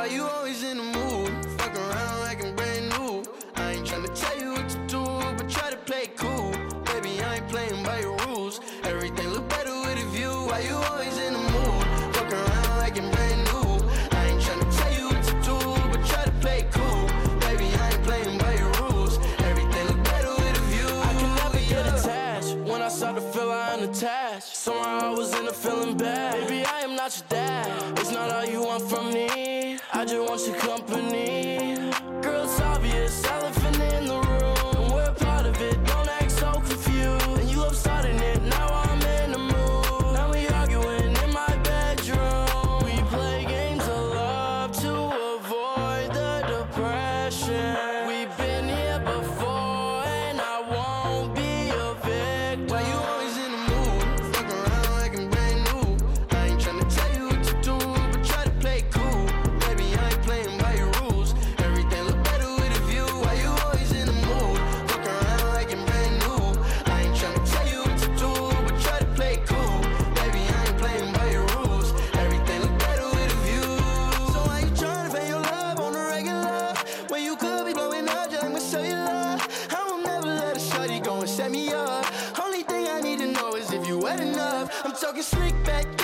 you always in the mood? Fuck around like I'm brand new. I ain't tryna tell you what to do, but try to play it cool. Baby, I ain't playing by your rules. Everything look better with a view. Why you always in the mood? Fuck around like I'm brand new. I ain't tryna tell you what to do, but try to play it cool. Baby, I ain't playing by your rules. Everything look better with a view. I can never get attached. When I start to feel I unattached, somehow I was in a feeling bad. Baby, I am not your dad. It's not all you want from me. I just want your company. Girl, it's obvious, elephant in the room. We're part of it, don't act so confused. And you love starting it, now I'm in the mood. Now we arguing in my bedroom. We play games of love to avoid the depression. We've been here before and I won't be a victim. Why you always in the mood? Fuck around like I'm brand new. I ain't tryna tell you what to do, but try to play it cool. Baby, I ain't playing by your rules. Everything look better with a view. Why you always in the mood? Fuck around like I'm brand new. I ain't tryna tell you what to do, but try to play it cool. Baby, I ain't playing by your rules. Everything look better with a view. So why you tryna fake your love on the regular when you could be blowing up just like my cellular? I will never let a shorty go and set me up. Only thing I need to know is if you wet enough. I'm talking slick back,